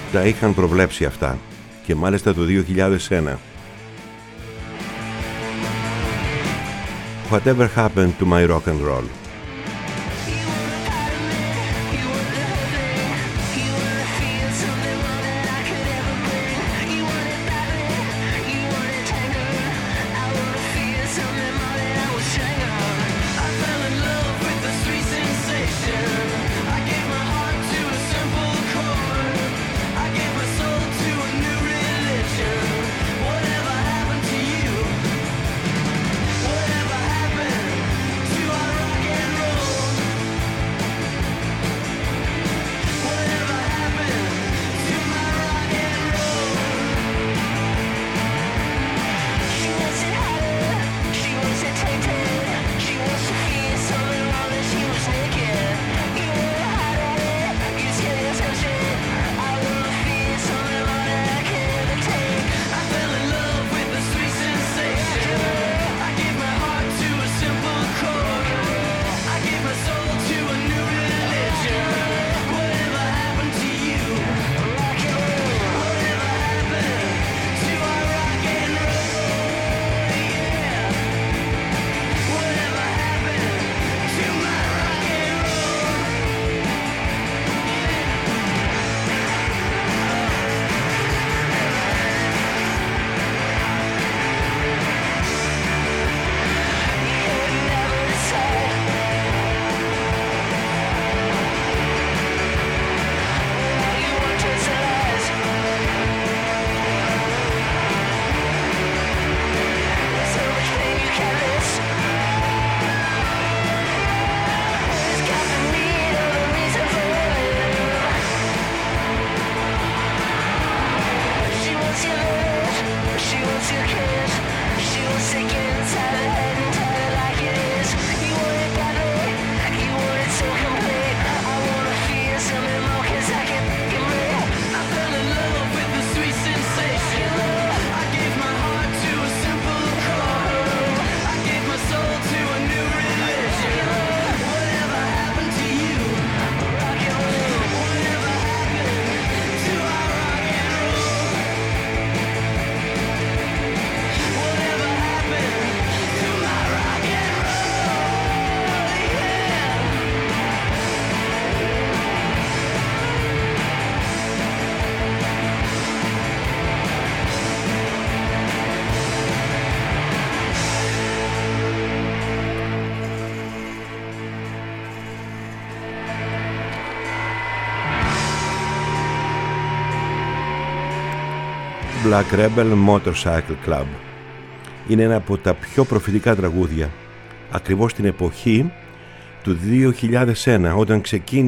τα είχαν προβλέψει αυτά και μάλιστα το 2001. Whatever happened to my rock and roll. Black Rebel Motorcycle Club είναι ένα από τα πιο προφητικά τραγούδια ακριβώς την εποχή του 2001, όταν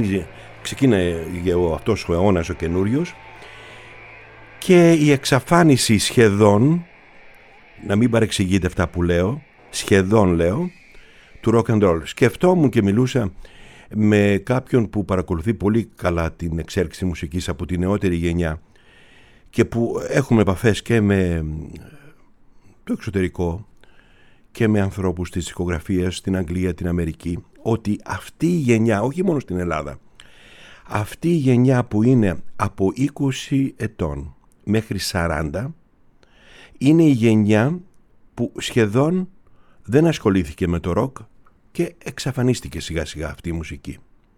ξεκίνησε αυτός ο αιώνας ο καινούριος και η εξαφάνιση σχεδόν, να μην παρεξηγείτε αυτά που λέω, σχεδόν λέω, του rock and roll. Σκεφτόμουν και μιλούσα με κάποιον που παρακολουθεί πολύ καλά την εξέλιξη μουσικής από τη νεότερη γενιά και που έχουμε επαφές και με το εξωτερικό και με ανθρώπους της δισκογραφίας στην Αγγλία, την Αμερική, ότι αυτή η γενιά, όχι μόνο στην Ελλάδα, αυτή η γενιά που είναι από 20 ετών μέχρι 40 είναι η γενιά που σχεδόν δεν ασχολήθηκε με το ροκ και εξαφανίστηκε σιγά σιγά αυτή η μουσική.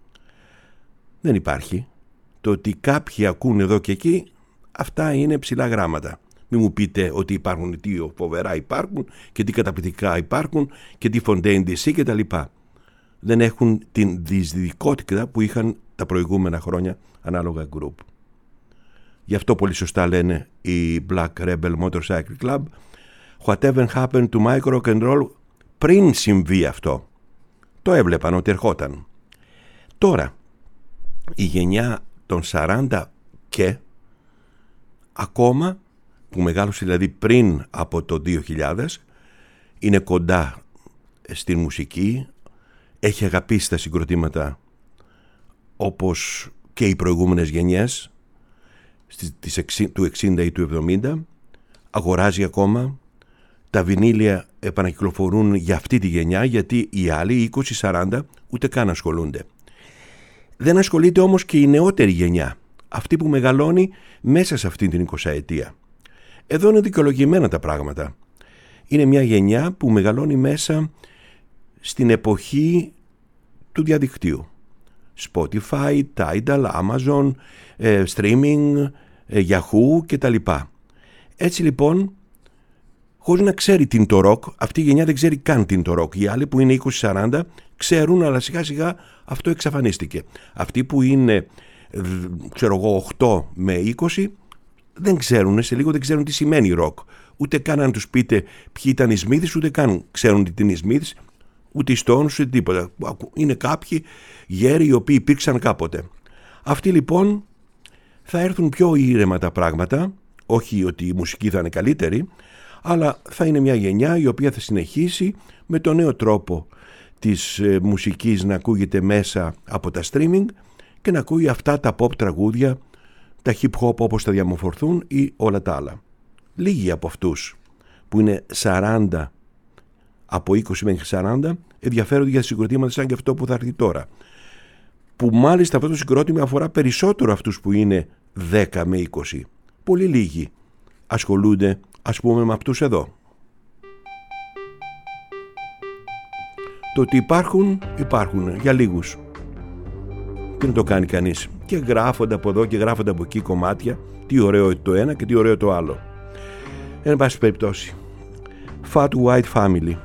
Δεν υπάρχει. Το ότι κάποιοι ακούν εδώ και εκεί, αυτά είναι ψηλά γράμματα. Μην μου πείτε ότι υπάρχουν τι φοβερά υπάρχουν και τι καταπληκτικά υπάρχουν και τι Fontaine DC και τα λοιπά. Δεν έχουν την διεισδυτικότητα που είχαν τα προηγούμενα χρόνια ανάλογα group. Γι' αυτό πολύ σωστά λένε οι Black Rebel Motorcycle Club, whatever happened to my rock and roll, πριν συμβεί αυτό. Το έβλεπαν ότι ερχόταν. Τώρα, η γενιά των 40 και ακόμα, που μεγάλωσε δηλαδή πριν από το 2000, είναι κοντά στην μουσική, έχει αγαπήσει τα συγκροτήματα όπως και οι προηγούμενες γενιές του 60 ή του 70, αγοράζει ακόμα, τα βινίλια επανακυκλοφορούν για αυτή τη γενιά, γιατί οι άλλοι 20-40 ούτε καν ασχολούνται. Δεν ασχολείται όμως και η νεότερη γενιά. αυτή που μεγαλώνει μέσα σε αυτήν την 20 ετία. Εδώ είναι δικαιολογημένα τα πράγματα. Είναι μια γενιά που μεγαλώνει μέσα στην εποχή του διαδικτύου. Spotify, Tidal, Amazon, streaming, Yahoo κτλ. Έτσι λοιπόν, χωρίς να ξέρει τι είναι το rock, αυτή η γενιά δεν ξέρει καν τι είναι το rock. Οι άλλοι που είναι 20-40 ξέρουν, αλλά σιγά σιγά αυτό εξαφανίστηκε. Αυτοί που είναι, ξέρω εγώ, 8 με 20 δεν ξέρουν, σε λίγο δεν ξέρουν τι σημαίνει rock. Ούτε καν αν τους πείτε ποιοι ήταν οι Smiths, ούτε καν ξέρουν τι είναι οι Smiths, ούτε οι Stones, ούτε τίποτα. Είναι κάποιοι γέροι οι οποίοι υπήρξαν κάποτε. Αυτοί λοιπόν θα έρθουν πιο ήρεμα τα πράγματα, όχι ότι η μουσική θα είναι καλύτερη, αλλά θα είναι μια γενιά η οποία θα συνεχίσει με το νέο τρόπο της μουσικής να ακούγεται μέσα από τα streaming και να ακούει αυτά τα pop τραγούδια, τα hip hop όπως θα διαμορφωθούν ή όλα τα άλλα. Λίγοι από αυτούς που είναι 40, από 20 μέχρι 40, ενδιαφέρονται για συγκροτήματα σαν και αυτό που θα έρθει τώρα. Που μάλιστα αυτό το συγκρότημα αφορά περισσότερο αυτούς που είναι 10 με 20. Πολύ λίγοι ασχολούνται, ας πούμε, με αυτούς εδώ. Το ότι υπάρχουν για λίγους. Τι να το κάνει κανείς. Και γράφονται από εδώ και γράφονται από εκεί κομμάτια. Τι ωραίο το ένα και τι ωραίο το άλλο. Εν πάση περιπτώσει. Fat White Family.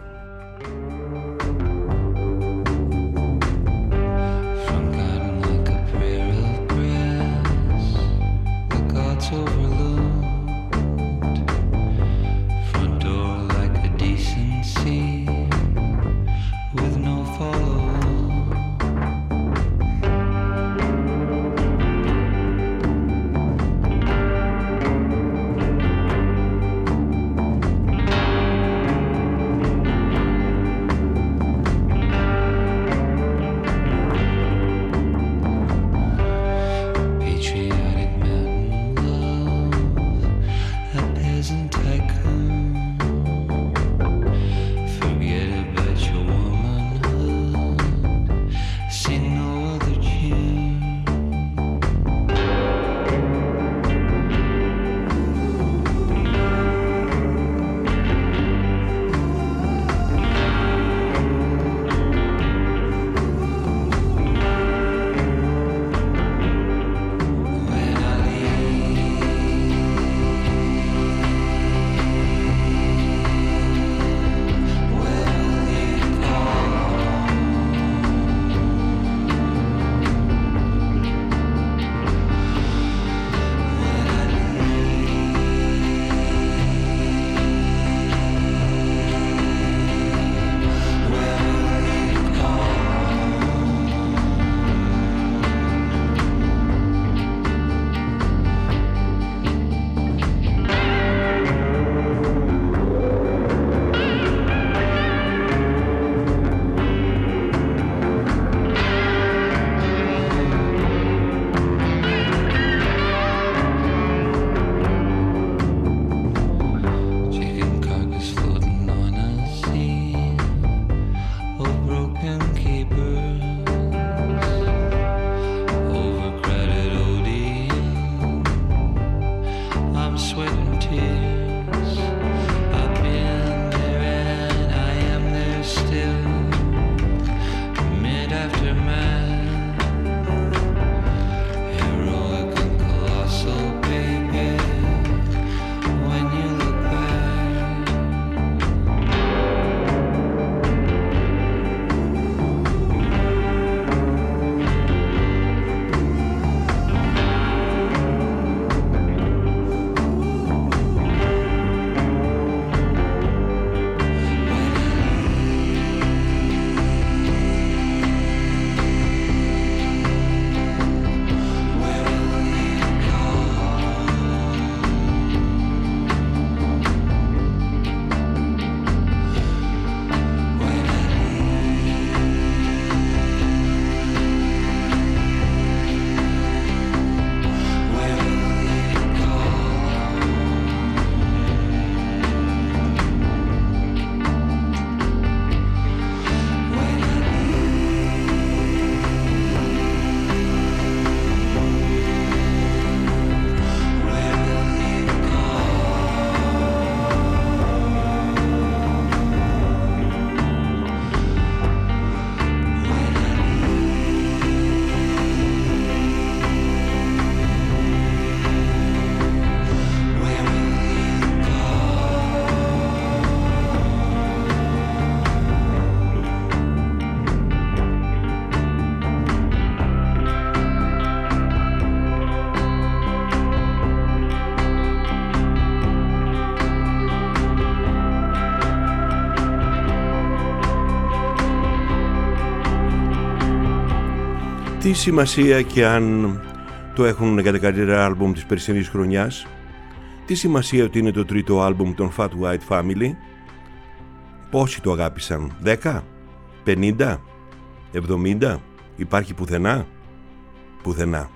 Τι σημασία και αν το έχουν για τα καλύτερα άλμπουμ της περσινής χρονιάς, τι σημασία ότι είναι το τρίτο άλμπουμ των Fat White Family, πόσοι το αγάπησαν, 10, 50, 70, υπάρχει πουθενά, πουθενά.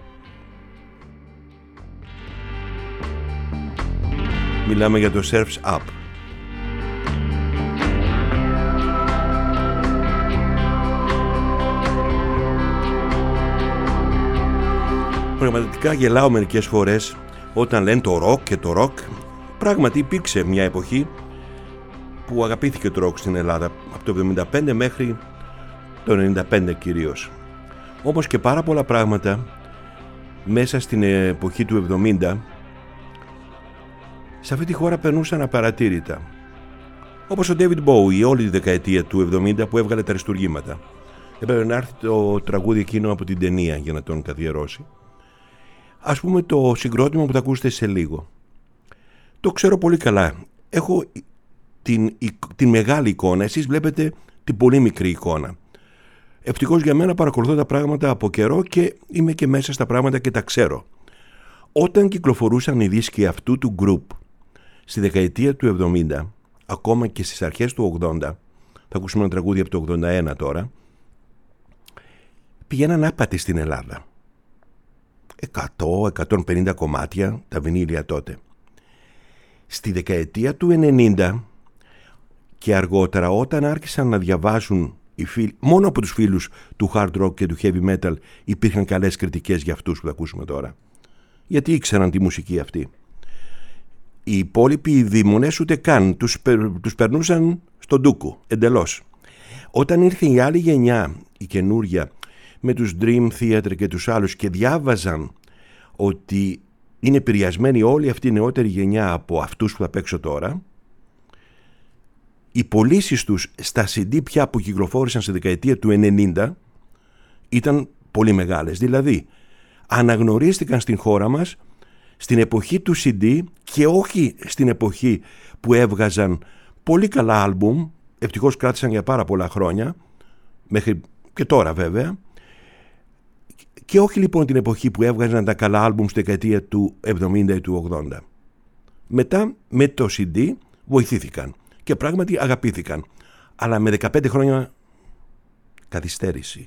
Μιλάμε για το Surf's Up. Πραγματικά γελάω μερικές φορές όταν λένε το ροκ και το ροκ. Πράγματι υπήρξε μια εποχή που αγαπήθηκε το ροκ στην Ελλάδα, από το 75 μέχρι το 95 κυρίως. Όμως και πάρα πολλά πράγματα μέσα στην εποχή του 70 σε αυτή τη χώρα περνούσαν απαρατήρητα. Όπως ο David Bowie όλη τη δεκαετία του 70 που έβγαλε τα αριστουργήματα. Έπρεπε να έρθει το τραγούδι εκείνο από την ταινία για να τον καθιερώσει. Ας πούμε το συγκρότημα που θα ακούσετε σε λίγο. Το ξέρω πολύ καλά. Έχω την μεγάλη εικόνα, εσείς βλέπετε την πολύ μικρή εικόνα. Ευτυχώς για μένα παρακολουθώ τα πράγματα από καιρό και είμαι και μέσα στα πράγματα και τα ξέρω. Όταν κυκλοφορούσαν οι δίσκοι αυτού του group στη δεκαετία του 70, ακόμα και στις αρχές του 80, θα ακούσουμε ένα τραγούδι από το 81 τώρα, πηγαίναν άπατοι στην Ελλάδα. 100-150 κομμάτια τα βινίλια τότε. Στη δεκαετία του 90 και αργότερα, όταν άρχισαν να διαβάζουν οι φίλοι, μόνο από τους φίλους του hard rock και του heavy metal υπήρχαν καλές κριτικές για αυτούς που θα ακούσουμε τώρα, γιατί ήξεραν τη μουσική αυτή. Οι υπόλοιποι δήμονες ούτε καν τους περνούσαν στον ντούκο εντελώς. Όταν ήρθε η άλλη γενιά, η καινούρια, με τους Dream Theater και τους άλλους και διάβαζαν ότι είναι επηρεασμένη όλη αυτή η νεότερη γενιά από αυτούς που θα παίξω τώρα, οι πωλήσεις τους στα CD πια που κυκλοφόρησαν στη δεκαετία του 90 ήταν πολύ μεγάλες. Δηλαδή αναγνωρίστηκαν στην χώρα μας στην εποχή του CD και όχι στην εποχή που έβγαζαν πολύ καλά άλμπουμ, ευτυχώς κράτησαν για πάρα πολλά χρόνια, μέχρι και τώρα βέβαια, και όχι λοιπόν την εποχή που έβγαζαν τα καλά άλμπουμ στη δεκαετία του 70 ή του 80. Μετά με το CD βοηθήθηκαν και πράγματι αγαπήθηκαν, αλλά με 15 χρόνια καθυστέρηση.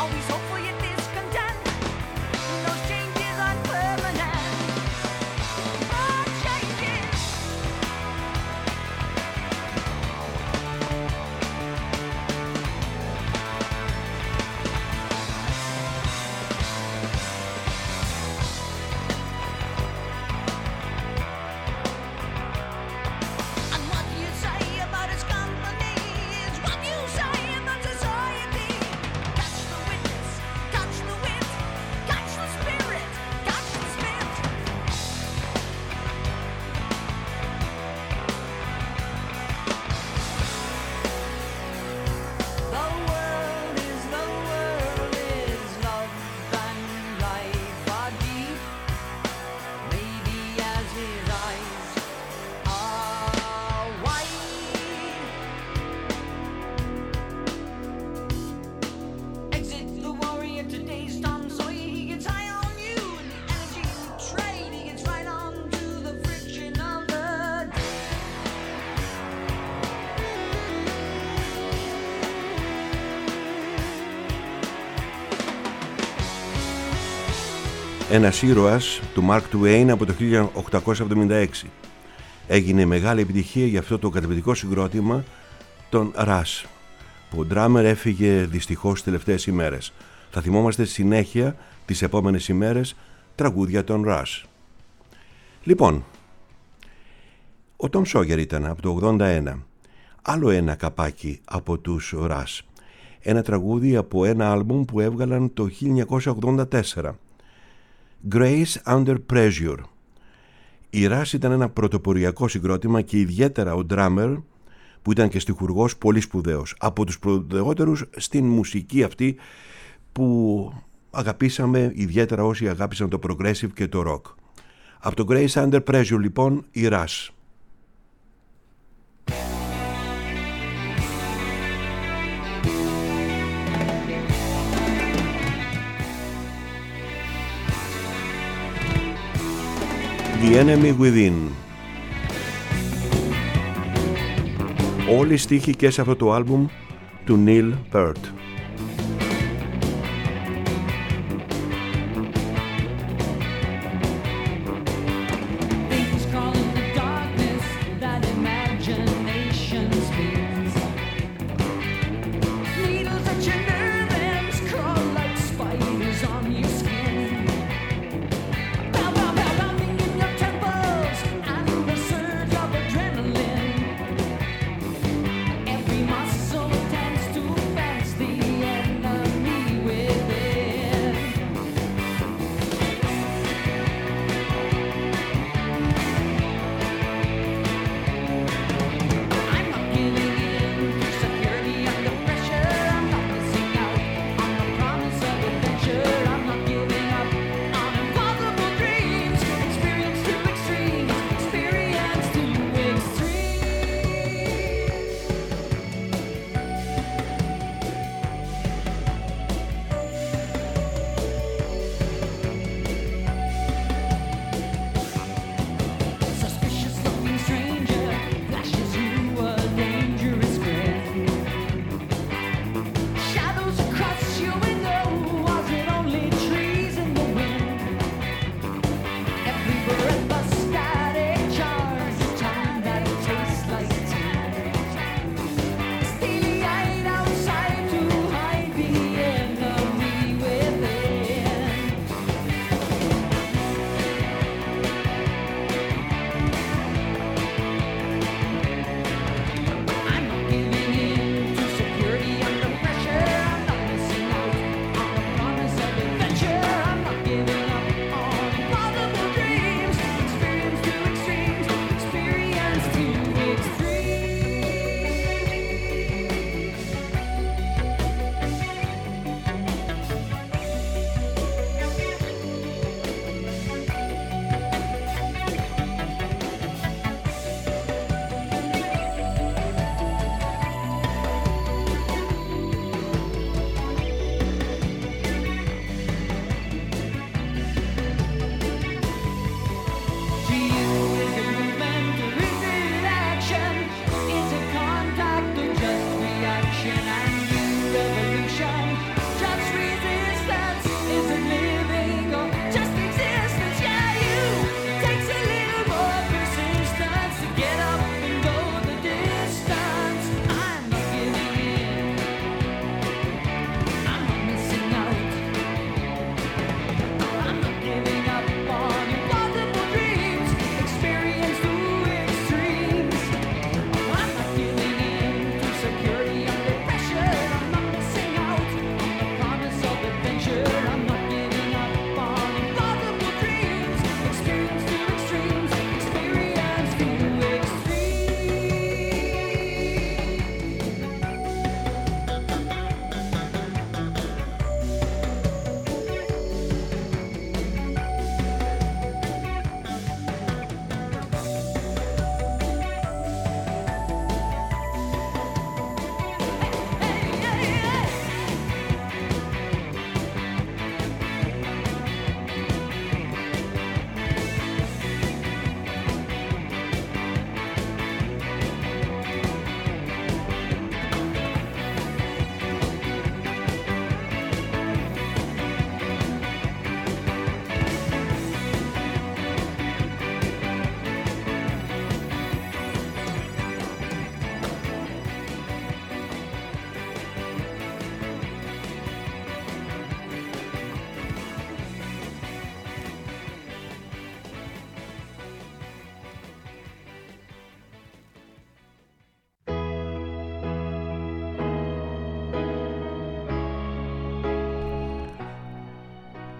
Ένας ήρωας του Mark Twain από το 1876. Έγινε μεγάλη επιτυχία για αυτό το καταπληκτικό συγκρότημα των Rush, που ο ντράμερ έφυγε δυστυχώς τις τελευταίες ημέρες. Θα θυμόμαστε συνέχεια τις επόμενες ημέρες τραγούδια των Rush. Λοιπόν, ο Tom Sawyer ήταν από το 81. Άλλο ένα καπάκι από τους Rush. Ένα τραγούδι από ένα άλμπουμ που έβγαλαν το 1984. Grace Under Pressure. Η Rush ήταν ένα πρωτοποριακό συγκρότημα και ιδιαίτερα ο drummer, που ήταν και στιχουργός, πολύ σπουδαίος. Από τους πρωτότερους στην μουσική αυτή που αγαπήσαμε, ιδιαίτερα όσοι αγάπησαν το progressive και το rock. Από το Grace Under Pressure λοιπόν η Rush. The Enemy Within. Όλοι οι στίχοι και σε αυτό το άλμπουμ του Neil Peart. Every muscle tends to fence the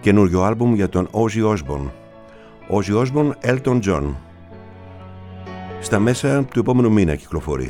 καινούριο άλμπουμ για τον Ozzy Osbourne. Ozzy Osbourne, Elton John. Στα μέσα του επόμενου μήνα κυκλοφορεί.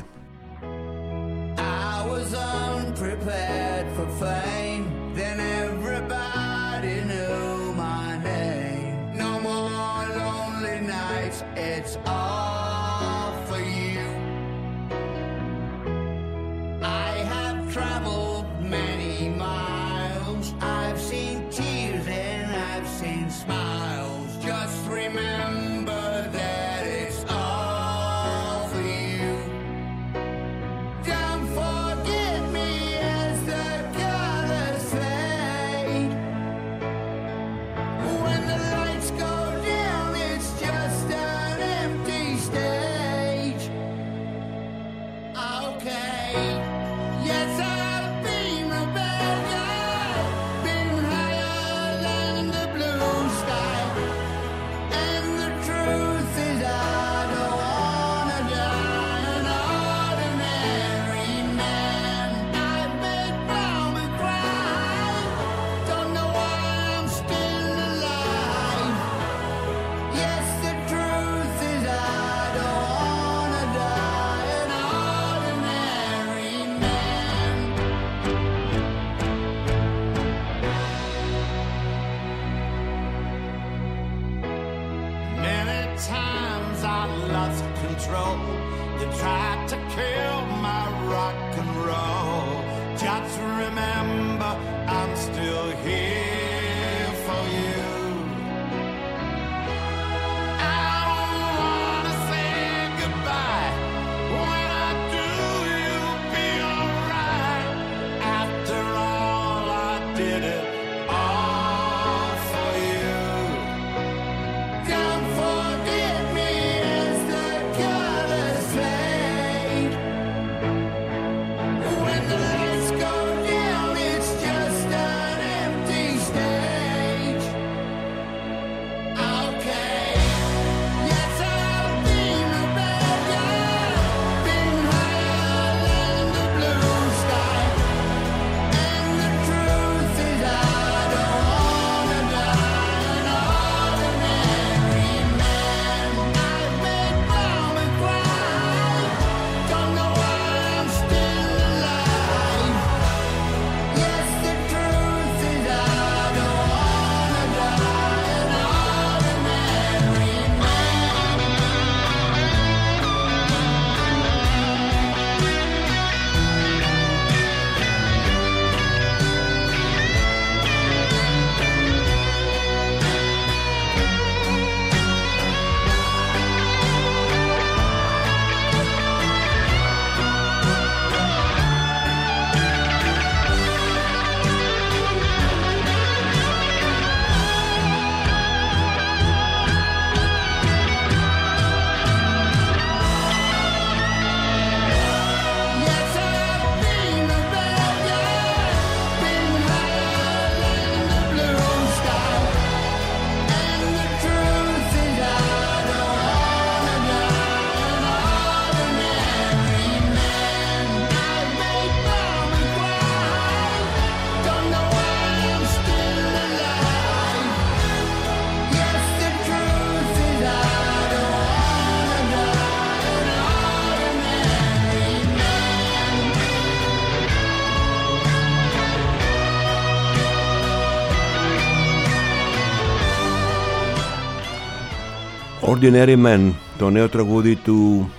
Ordinary Men, το νέο τραγούδι του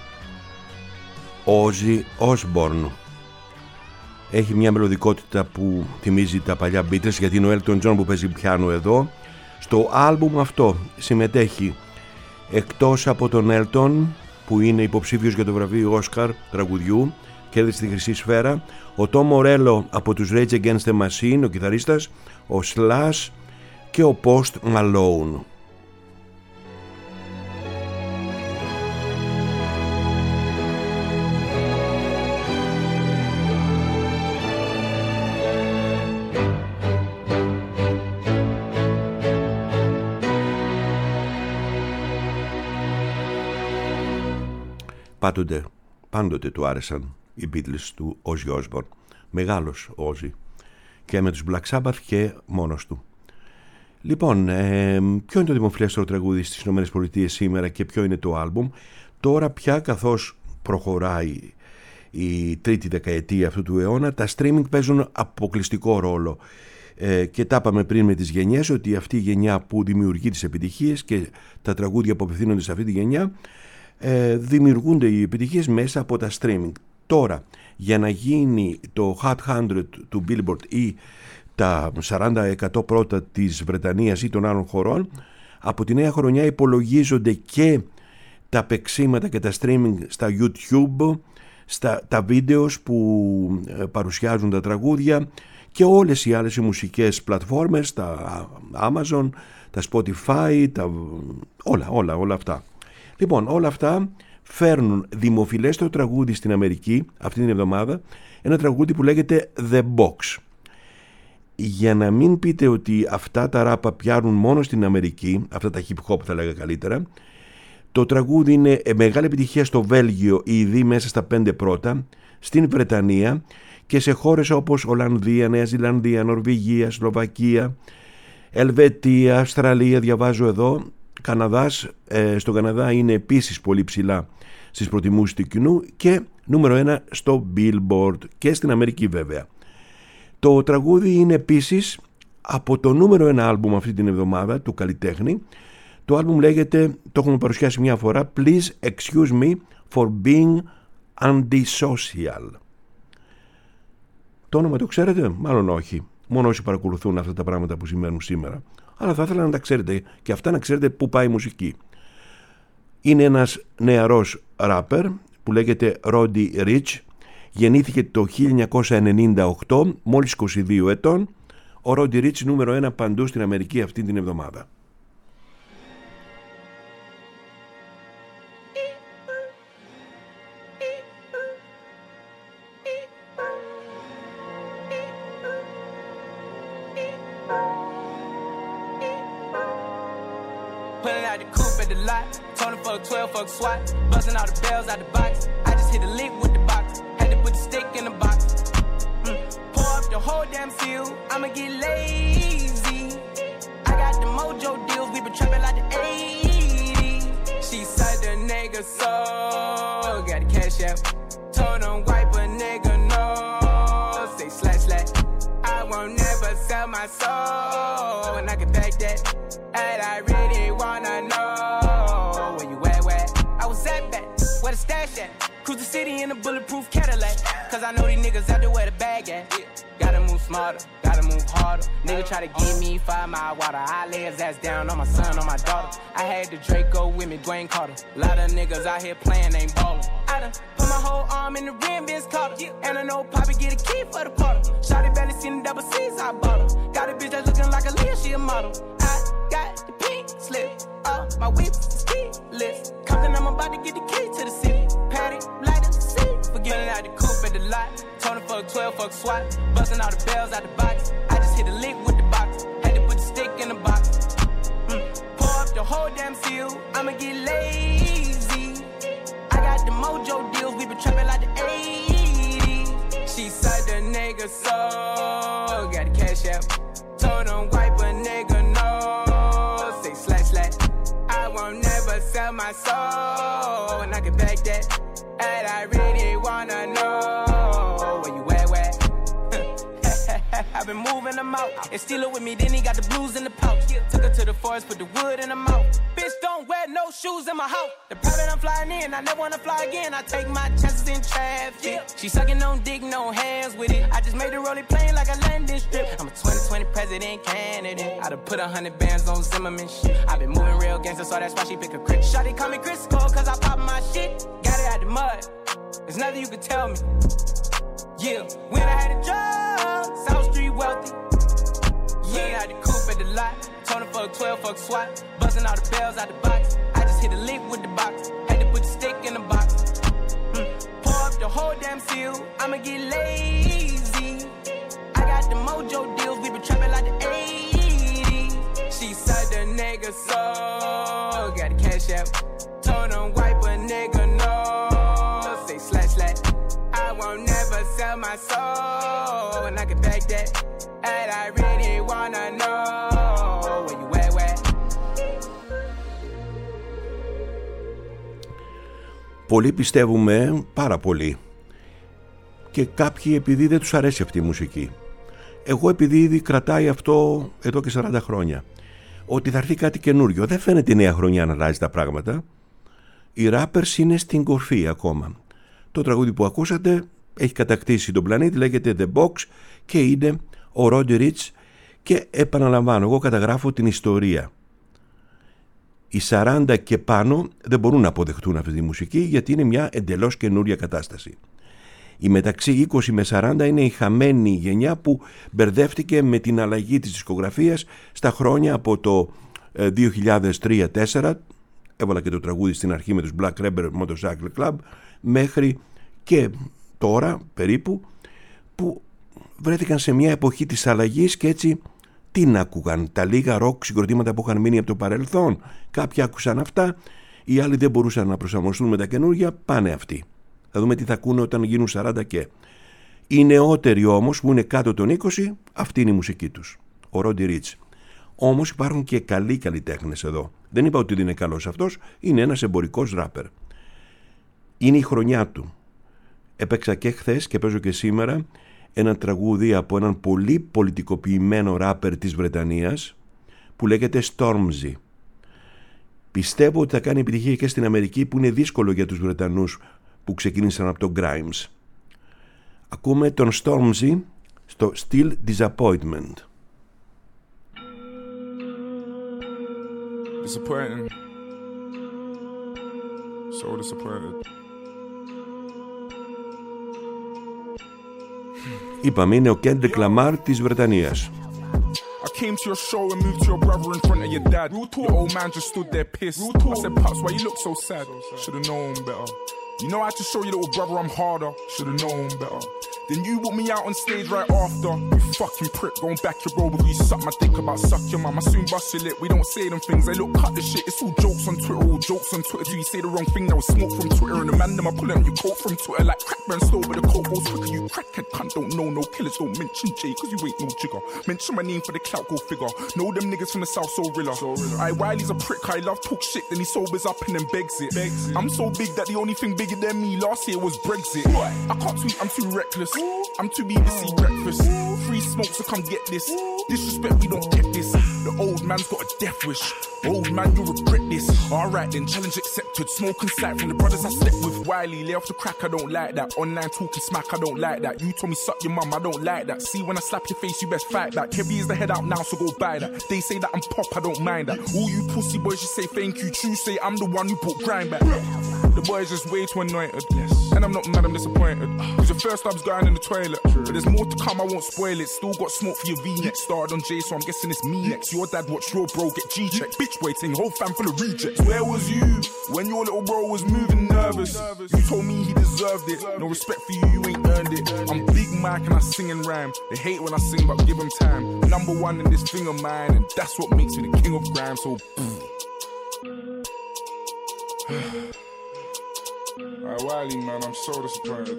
Ozzy Osbourne. Έχει μια μελωδικότητα που θυμίζει τα παλιά Beatles, γιατί είναι ο Elton John που παίζει πιάνο εδώ. Στο άλμπουμ αυτό συμμετέχει, εκτός από τον Elton που είναι υποψήφιος για το βραβείο Όσκαρ τραγουδιού, κέρδισε τη Χρυσή Σφαίρα, ο Tom Morello από τους Rage Against the Machine, ο κιθαρίστας, ο Slash και ο Post Malone. Πάντοτε του άρεσαν οι Beatles του Ozzy Osbourne. Μεγάλος Ozzy, και με τους Black Sabbath και μόνος του. Λοιπόν, ποιο είναι το δημοφιλέστερο τραγούδι στις ΗΠΑ σήμερα και ποιο είναι το άλμπουμ? Τώρα πια, καθώς προχωράει η τρίτη δεκαετία αυτού του αιώνα, τα streaming παίζουν αποκλειστικό ρόλο. Και τα είπαμε πριν με τις γενιές, ότι αυτή η γενιά που δημιουργεί τις επιτυχίες και τα τραγούδια που απευθύνονται σε αυτή τη γενιά, δημιουργούνται οι επιτυχίες μέσα από τα streaming. Τώρα, για να γίνει το Hot 100 του Billboard ή τα 40% πρώτα της Βρετανίας ή των άλλων χωρών, από τη νέα χρονιά υπολογίζονται και τα παίξίματα και τα streaming στα YouTube, τα βίντεο που παρουσιάζουν τα τραγούδια και όλες οι άλλες οι μουσικές πλατφόρμες, τα Amazon, τα Spotify, όλα αυτά. Λοιπόν, όλα αυτά φέρνουν δημοφιλέστερο τραγούδι στην Αμερική αυτή την εβδομάδα, ένα τραγούδι που λέγεται The Box. Για να μην πείτε ότι αυτά τα ράπα πιάνουν μόνο στην Αμερική, αυτά τα hip hop θα λέγα καλύτερα, το τραγούδι είναι μεγάλη επιτυχία στο Βέλγιο, ήδη μέσα στα 5 πρώτα, στην Βρετανία και σε χώρες όπως Ολλανδία, Νέα Ζηλανδία, Νορβηγία, Σλοβακία, Ελβετία, Αυστραλία, διαβάζω εδώ, Καναδάς. Στον Καναδά είναι επίσης πολύ ψηλά στις προτιμήσεις του κοινού και νούμερο 1 στο Billboard και στην Αμερική βέβαια. Το τραγούδι είναι επίσης από το νούμερο 1 άλμπουμ αυτή την εβδομάδα του καλλιτέχνη. Το άλμπουμ λέγεται, το έχουμε παρουσιάσει μια φορά, Please Excuse Me for Being Antisocial. Το όνομα το ξέρετε? Μάλλον όχι. Μόνο όσοι παρακολουθούν αυτά τα πράγματα που σημαίνουν σήμερα. Αλλά θα ήθελα να τα ξέρετε και αυτά, να ξέρετε πού πάει η μουσική. Είναι ένας νεαρός ράπερ που λέγεται Roddy Ricch. Γεννήθηκε το 1998, μόλις 22 ετών. Ο Roddy Ricch νούμερο 1 παντού στην Αμερική αυτή την εβδομάδα. Fuck SWAT, busting all the bells out the box. I just hit a lick with the box, had to put the stick in the box. Pour up the whole damn field, I'ma get lazy. I got the mojo deals, we been trapping like the 80s. She said the nigga so, got the cash out. Told him wipe a nigga no, say slash slash. I won't never sell my soul, and I can back that. And I really wanna know where you at. Where the stash at? Cruise the city in a bulletproof Cadillac. Cause I know these niggas out there where the bag at. Gotta move smarter, gotta move harder. Nigga try to give me 5 mile water. I lay his ass down on my son, on my daughter. I had the Draco with me, Dwayne Carter. A lot of niggas out here playing, ain't ballin'. I done put my whole arm in the rim, Vince Carter. And I know Poppy get a key for the party. Shawty barely seen the double C's, I bought her. Got a bitch that's looking like a Leah, she a model. I got the pink slip, my whip is keyless. Compton, I'm about to get the key to the city. Patty, light up the city. Forgetting out the coupe at the lot. Tony fuck 12, fuck SWAT. Busting all the bells out the box. I just hit a lick with the box. Had to put the stick in the box. Pour up the whole damn field, I'ma get lazy. I got the mojo deals, we been trapping like the 80s. She said the nigga so, got the cash out. Told him wipe a nigga no, say slash slash. I won't never sell my soul, and I can back that. And I really wanna know where you at, where? I've been moving them out and steal it with me, then he got the blues in the pouch. Took her to the forest, put the wood in her mouth. Bitch, don't wear no shoes in my house. The private I'm flying in, I never wanna fly again. I take my chances in traffic. She sucking on dick, no hands with it. I just made her roll it plain like a landing strip. I'm a 2020 president candidate. I done put 100 bands on Zimmerman shit. I been moving real gangster, so that's why she pick a crit. Shawty call me Chris Cole, cause I pop my shit. Got it out the mud, there's nothing you can tell me. Yeah, when I had a job, South Street wealthy. Yeah, out the coupe at the lot. Tony fuck 12, fuck SWAT. Busting all the bells out the box. I just hit a lick with the box. Had to put the stick in the box. Pour up the whole damn field, I'ma get lazy. I got the mojo deals, we been trapping like the 80s. She said the nigga so, got the cash out. Told him wipe a nigga no, say slash slash. I won't never sell my soul, and I can back that. And I really wanna know where you Πολλοί πιστεύουμε πάρα πολύ. Και κάποιοι επειδή δεν τους αρέσει αυτή η μουσική. Εγώ επειδή ήδη κρατάει αυτό εδώ και 40 χρόνια. Ότι θα έρθει κάτι καινούριο. Δεν φαίνεται η νέα χρονιά να αλλάζει τα πράγματα. Οι rappers είναι στην κορφή ακόμα. Το τραγούδι που ακούσατε έχει κατακτήσει τον πλανήτη, λέγεται The Box και είναι ο Roddy Ricch. Και επαναλαμβάνω, εγώ καταγράφω την ιστορία. Οι 40 και πάνω δεν μπορούν να αποδεχτούν αυτή τη μουσική γιατί είναι μια εντελώς καινούρια κατάσταση. Η μεταξύ 20 με 40 είναι η χαμένη γενιά που μπερδεύτηκε με την αλλαγή της δισκογραφίας στα χρόνια από το 2003-2004, έβαλα και το τραγούδι στην αρχή με τους Black Rebel Motorcycle Club, μέχρι και τώρα περίπου, που βρέθηκαν σε μια εποχή της αλλαγής και έτσι τι να άκουγαν, τα λίγα ροκ συγκροτήματα που είχαν μείνει από το παρελθόν. Κάποιοι άκουσαν αυτά, οι άλλοι δεν μπορούσαν να προσαρμοστούν με τα καινούργια, πάνε αυτοί. Θα δούμε τι θα ακούνε όταν γίνουν 40 και. Οι νεότεροι όμως που είναι κάτω των 20, αυτή είναι η μουσική τους. Ο Roddy Ricch. Όμως υπάρχουν και καλοί καλλιτέχνες εδώ. Δεν είπα ότι δεν είναι καλός αυτός, είναι ένας εμπορικός ράπερ. Είναι η χρονιά του. Έπαιξα και χθες και παίζω και σήμερα ένα τραγούδι από έναν πολύ πολιτικοποιημένο ράπερ της Βρετανίας που λέγεται Stormzy. Πιστεύω ότι θα κάνει επιτυχία και στην Αμερική, που είναι δύσκολο για τους Βρετανούς που ξεκίνησαν από το Grimes. Ακούμε τον Stormzy στο Still Disappointment. Disappointing. So disappointed. Είπαμε, είναι ο Kendrick Lamar της Βρετανίας. I came to your show and moved to your brother in front of your dad. Your old man just stood there pissed. I said, Pops, why you look so sad? Should've known better. You know I had to show you little brother I'm harder. Should've known better. Then you put me out on stage right after. You fucking prick, going back your bro because you suck my dick about suck your mum. I soon bust your lip, we don't say them things. They look, cut the shit, it's all jokes on Twitter. All jokes on Twitter till you say the wrong thing. That was smoke from Twitter. And the man them I pull out your coat from Twitter. Like crack burn slow but the coke goes quicker. You crackhead cunt, don't know no killers. Don't mention Jay cause you ain't no jigger. Mention my name for the clout, go figure. Know them niggas from the south so rilla. I Wiley's a prick, I love talk shit. Then he sobers up and then begs it. I'm so big that the only thing bigger than me last year was Brexit. I can't tweet, I'm too reckless. I'm too BBC breakfast. Free smoke, so come get this. Disrespect, we don't get this. The old man's got a death wish. Old man, you'll regret this. Alright then, challenge accepted. Smoking sight from the brothers I slept with. Wiley, lay off the crack, I don't like that. Online talking smack, I don't like that. You told me suck your mum, I don't like that. See when I slap your face, you best fight that. Heavy is the head out now, so go buy that. They say that I'm pop, I don't mind that. All you pussy boys just say thank you. True say I'm the one who brought grind back. The boys just way too anointed. And I'm not mad, I'm disappointed. Cause your first love's going in the toilet. But there's more to come, I won't spoil it. Still got smoke for your V-neck. Started on J, so I'm guessing it's me next. Your dad watched your bro get G-checked. Bitch waiting, whole fam full of rejects. Where was you when your little bro was moving nervous? You told me he deserved it. No respect for you, you ain't earned it. I'm Big Mike and I sing and rhyme. They hate when I sing, but give them time. Number one in this thing of mine, and that's what makes me the king of grime. So Alright, Wiley, man, I'm so disappointed.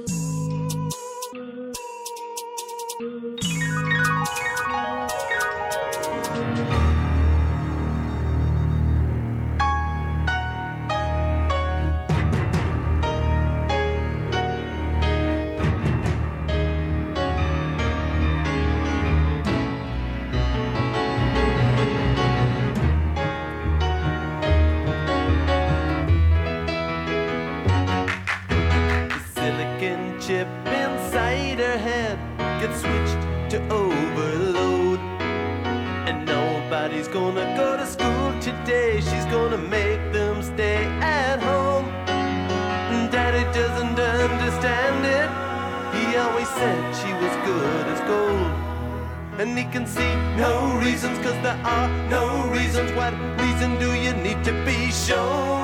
Chip inside her head gets switched to overload, and nobody's gonna go to school today. She's gonna make them stay at home. Daddy doesn't understand it. He always said she was good as gold, and he can see no reasons, cause there are no reasons. What reason do you need to be shown?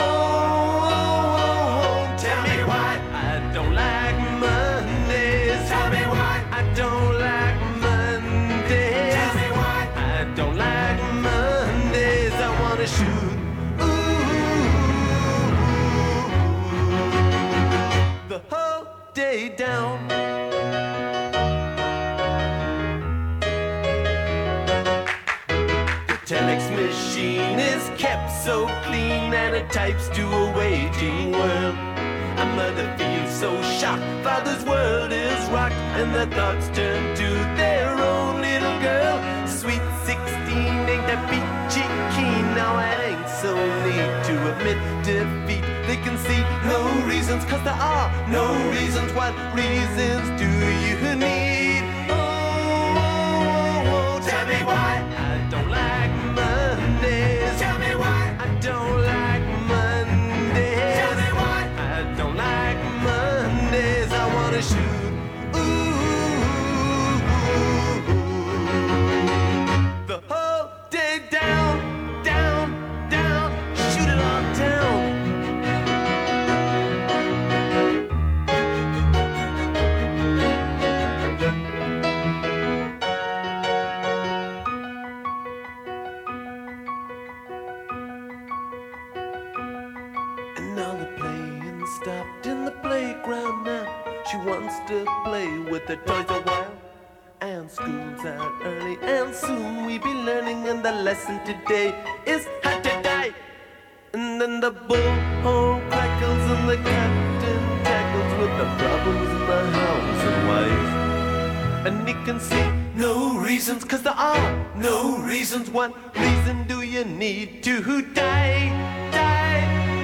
Tell me why I don't like Mondays. Tell me why I don't like Mondays. Tell me why I don't like Mondays. I wanna shoot. Ooh, the whole day down. The telex machine is kept so clean, and it types to a waging world. A mother feels so shocked, father's world is rocked, and their thoughts turn to their own little girl. Sweet 16 ain't that peachy keen, now it ain't so neat to admit defeat. They can see no reasons, cause there are no reasons. What reasons do you need? Oh, tell me why I don't like Mondays. Tell me why I don't like Mondays. Tell me why I don't like Mondays. I wanna shoot. Ooh, the whole day down, down, down. Shoot it all down. Stopped in the playground now. She wants to play with her toys a while. And school's out early, and soon we be learning. And the lesson today is how to die. And then the bullhorn crackles and the captain tackles with the problems in the house and wife. And he can see no reasons, cause there are no reasons. What reason do you need to die? Die,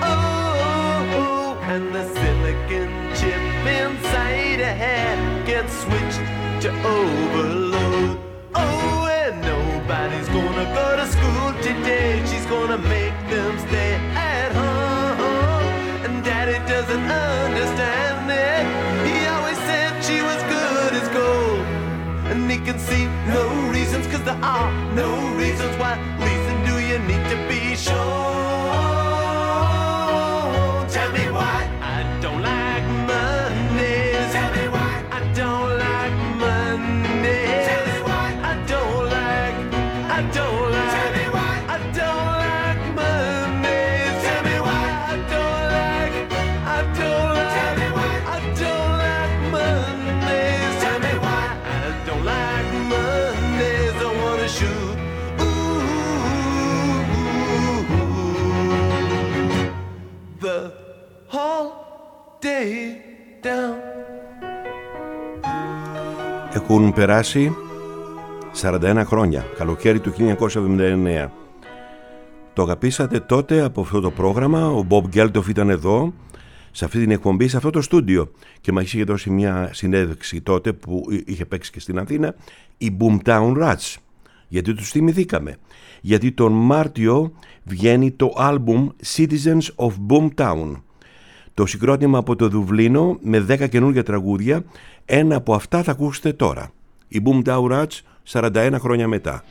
oh. And the silicon chip inside her head gets switched to overload. Oh, and nobody's gonna go to school today. She's gonna make them stay at home. And Daddy doesn't understand it. He always said she was good as gold. And he can see no reasons, cause there are no reasons. What reason do you need to be sure? Tell me why I don't like Mondays. Tell me why I don't like Mondays. Tell me why I don't like. Tell me why I don't like Mondays. Tell me why I don't like. Tell me why I don't like Mondays. Tell me why I don't like Mondays. I wanna shoot. Ooh, the whole day down. Έχουν περάσει 41 χρόνια, καλοκαίρι του 1979. Το αγαπήσατε τότε από αυτό το πρόγραμμα. Ο Bob Geldof ήταν εδώ, σε αυτή την εκπομπή, σε αυτό το στούντιο, και μας είχε δώσει μια συνέντευξη τότε που είχε παίξει και στην Αθήνα, η Boomtown Rats. Γιατί τους θυμηθήκαμε? Γιατί τον Μάρτιο βγαίνει το άλμπουμ Citizens of Boomtown, το συγκρότημα από το Δουβλίνο με 10 καινούργια τραγούδια. Ένα από αυτά θα ακούσετε τώρα, η Boomtown Rats 41 χρόνια μετά.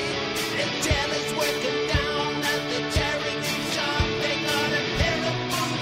Working down at the charity shop, they got a pair of boots.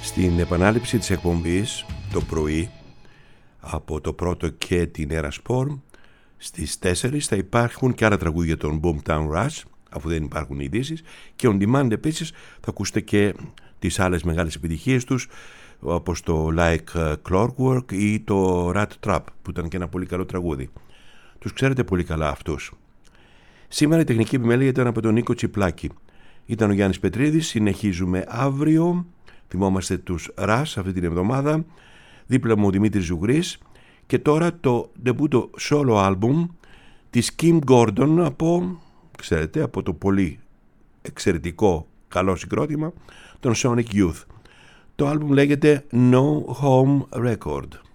Στην επανάληψη της εκπομπής το πρωί από το πρώτο και την Era Sport στις 4 θα υπάρχουν και άλλα τραγούδια των Boomtown Rats, αφού δεν υπάρχουν ειδήσεις, και on demand επίσης θα ακούσετε και τις άλλες μεγάλες επιτυχίες τους, όπως το Like Clockwork ή το Rat Trap, που ήταν και ένα πολύ καλό τραγούδι. Τους ξέρετε πολύ καλά αυτούς. Σήμερα η τεχνική επιμέλεια ήταν από τον Νίκο Τσιπλάκη. Ήταν ο Γιάννης Πετρίδης. Συνεχίζουμε αύριο. Θυμόμαστε τους Ρας αυτή την εβδομάδα. Δίπλα μου ο Δημήτρης Ζουγρής. Και τώρα το debut solo album της Kim Gordon από το πολύ εξαιρετικό καλό συγκρότημα των Sonic Youth. Το album λέγεται No Home Record.